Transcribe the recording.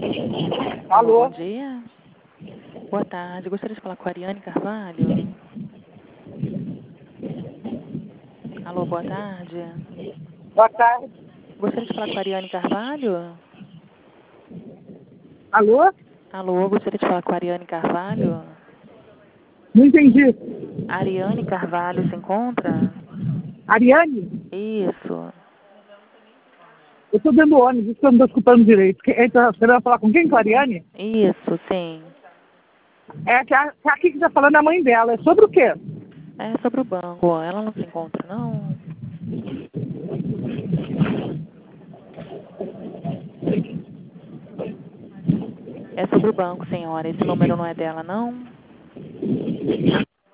Alô, Alô? bom dia. Boa tarde. Gostaria de falar com a Ariane Carvalho. Alô, boa tarde. Boa tarde. Gostaria de falar com a Ariane Carvalho. Alô? Alô, gostaria de falar com a Ariane Carvalho. Não entendi. Ariane Carvalho se encontra? Ariane? Isso. Eu tô dentro do ônibus, isso que eu não tô escutando direito. Então, você vai falar com quem? Com a Ariane? Isso, sim. É que aqui que tá falando é a mãe dela. É sobre o quê? É sobre o banco. Ela não se encontra, não? É sobre o banco, senhora. Esse número não é dela, não?